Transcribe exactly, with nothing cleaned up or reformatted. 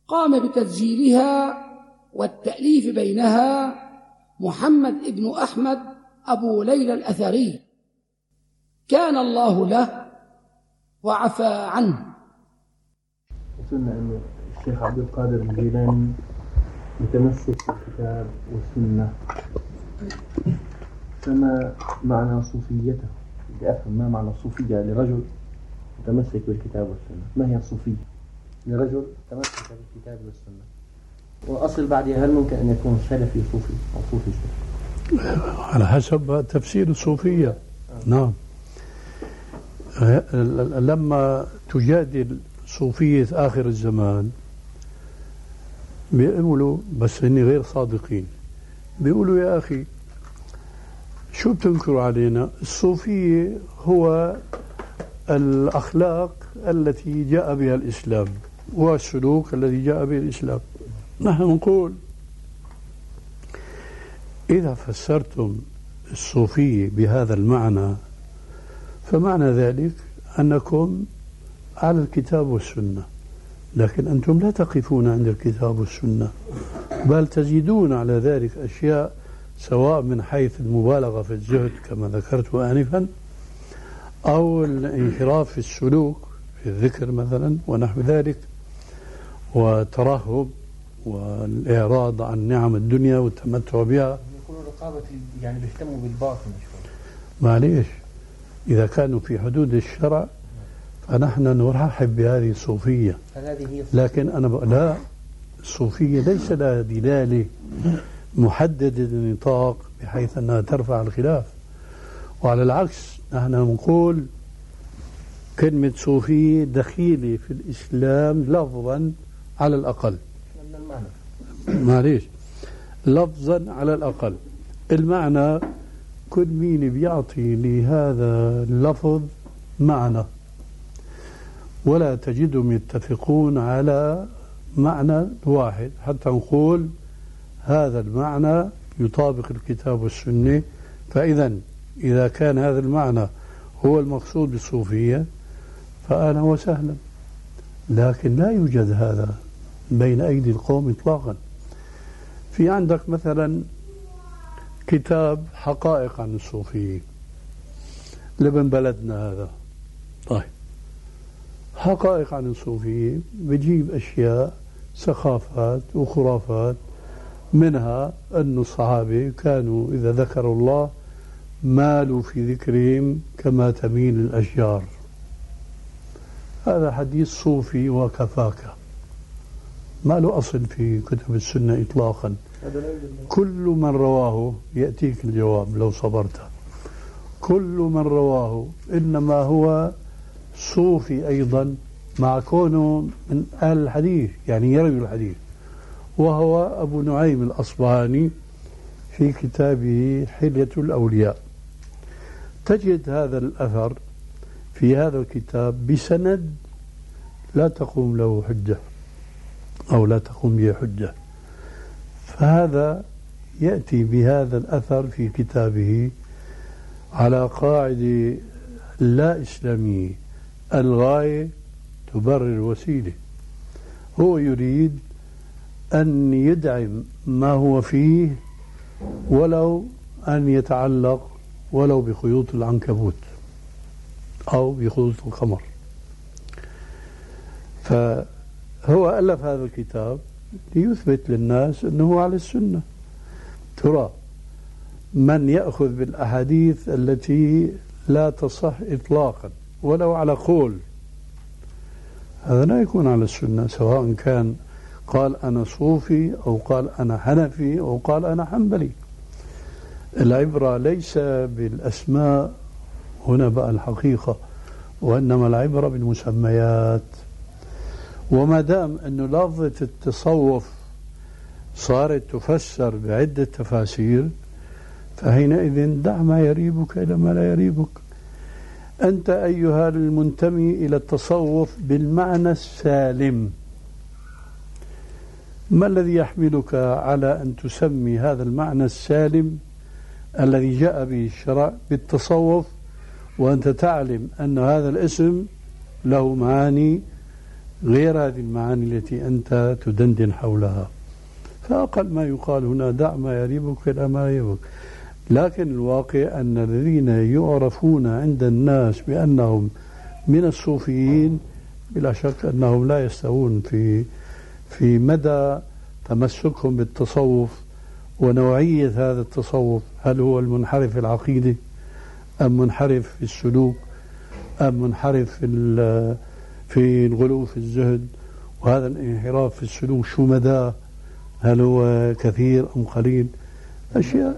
قام بتسجيلها والتأليف بينها محمد ابن أحمد أبو ليلى الأثري، كان الله له وعفى عنه. وصلنا أن الشيخ عبد القادر الجيلاني متمسك بالكتاب والسنة، فما معنى صوفيته؟ بدي أفهم ما معنى الصوفية لرجل متمسك بالكتاب والسنة. ما هي الصوفية لرجل متمسك بالكتاب والسنة؟ وأصل بعدها، هل ممكن أن يكون سلفي صوفي أو صوفي سلفي؟ على حسب تفسير الصوفية. آه. نعم. لما تجادل صوفية آخر الزمان بيقولوا، بس هني غير صادقين، بيقولوا يا أخي شو بتنكروا علينا؟ الصوفية هو الأخلاق التي جاء بها الإسلام والسلوك الذي جاء به الإسلام. نحن نقول إذا فسرتم الصوفية بهذا المعنى فمعنى ذلك أنكم على الكتاب والسنة، لكن أنتم لا تقفون عند الكتاب والسنة، بل تزيدون على ذلك أشياء، سواء من حيث المبالغة في الزهد كما ذكرت آنفا، أو الانحراف في السلوك في الذكر مثلا ونحو ذلك، وترهب والإعراض عن نعم الدنيا والتمتع بها. يكونوا رقابة، يعني بيهتموا بالباطن شوي. معليش، إذا كانوا في حدود الشرع فنحن نرحب بهذه الصوفية. لكن أنا بقول لا، الصوفية ليس لها دلالة محددة النطاق بحيث أنها ترفع الخلاف، وعلى العكس نحن نقول كلمة صوفية دخيلة في الإسلام لفظا على الأقل. معليش، لفظا على الأقل. المعنى كل مين بيعطي لهذا اللفظ معنى، ولا تجدهم يتفقون على معنى واحد حتى نقول هذا المعنى يطابق الكتاب والسنة. فإذا إذا كان هذا المعنى هو المقصود بالصوفية فأهلا وسهلا، لكن لا يوجد هذا بين أيدي القوم إطلاقا. في عندك مثلا كتاب حقائق عن الصوفية لابن بلدنا هذا. طيب، حقائق عن الصوفية بجيب أشياء سخافات وخرافات، منها أن الصحابة كانوا إذا ذكروا الله مالوا في ذكرهم كما تميل الأشجار. هذا حديث صوفي وكفاك، ما له أصل في كتب السنة إطلاقا. كل من رواه يأتيك الجواب لو صبرت. كل من رواه إنما هو صوفي أيضا، مع كونه من أهل الحديث، يعني يروي الحديث، وهو أبو نعيم الأصبهاني في كتابه حلية الأولياء. تجد هذا الأثر في هذا الكتاب بسند لا تقوم له حجة أو لا تقوم به حجة، فهذا يأتي بهذا الأثر في كتابه على قاعدة لا إسلامية: الغاية تبرر الوسيلة. هو يريد أن يدعم ما هو فيه ولو أن يتعلق ولو بخيوط العنكبوت أو بخيوط القمر. فهو ألف هذا الكتاب ليثبت للناس أنه على السنة. ترى من يأخذ بالأحاديث التي لا تصح إطلاقا ولو على قول، هذا لا يكون على السنة، سواء كان قال أنا صوفي أو قال أنا حنفي أو قال أنا حنبلي. العبرة ليس بالأسماء هنا بقى الحقيقة، وإنما العبرة بالمسميات. وما دام أنه لفظة التصوف صارت تفسر بعدة تفاسير فحينئذ دع ما يريبك إلى ما لا يريبك. أنت أيها المنتمي إلى التصوف بالمعنى السالم، ما الذي يحملك على أن تسمي هذا المعنى السالم الذي جاء به الشرع بالتصوف، وأنت تعلم أن هذا الاسم له معاني غير هذه المعاني التي أنت تدندن حولها. فأقل ما يقال هنا دع ما يريبك إلى ما يريبك. لكن الواقع أن الذين يعرفون عند الناس بأنهم من الصوفيين بلا شك أنهم لا يستوون في في مدى تمسكهم بالتصوف ونوعية هذا التصوف. هل هو المنحرف العقيدي أم منحرف في السلوك أم منحرف في في الغلو في الزهد؟ وهذا الانحراف في السلوك شو مداه؟ هل هو كثير أم قليل؟ أشياء